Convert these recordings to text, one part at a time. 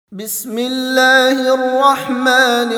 بسم الله الرحمن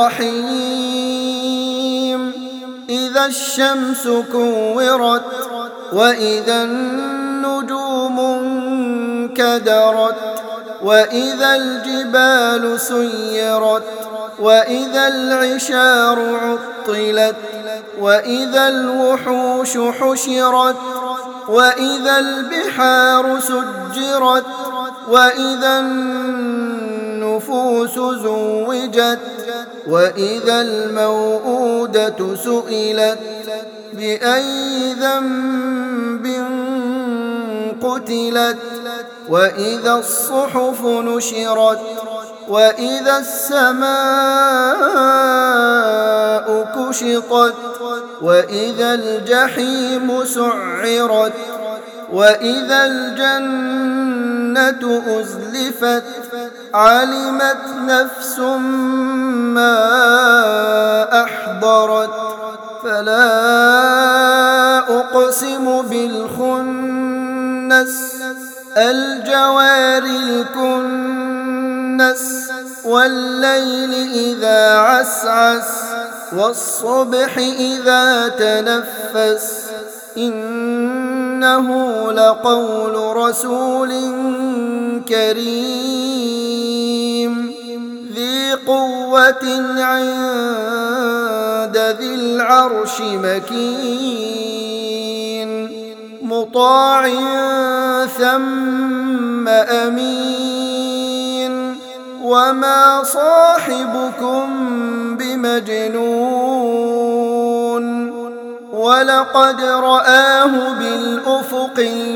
الرحيم. إذا الشمس كورت وإذا النجوم انكدرت وإذا الجبال سيرت وإذا العشار عطلت وإذا الوحوش حشرت وإذا البحار سجرت وإذا النفوس زوجت وإذا الموءودة سئلت بأي ذنب قتلت وإذا الصحف نشرت وإذا السماء كشطت وإذا الجحيم سعرت وإذا الجنة أزلفت علمت نفس ما أحضرت فلا أقسم بالخنس الجوار الكنس والليل إذا عسعس والصبح إذا تنفس إنه لقول رسول كريم ذي قوة عند ذي العرش مكين مطاع ثم أمين وما صاحبكم بمجنون ولقد رآه بالأفق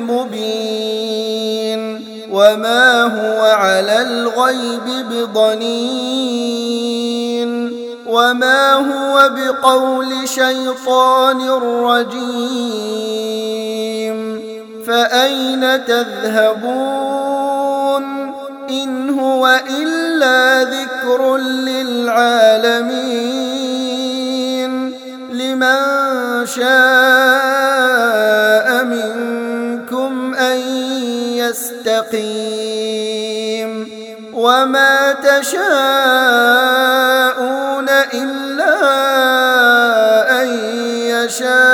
المبين وما هو على الغيب بضنين وما هو بقول شيطان رجيم فأين تذهبون إن هو إلا ذكر للعالمين لمن شاء منكم أن يستقيم وما تشاءون إلا أن يشاء